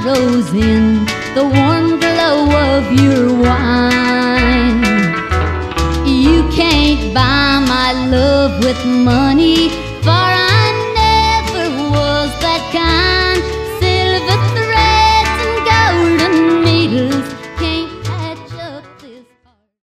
goes in the warm glow of your wine. You can't buy my love with money,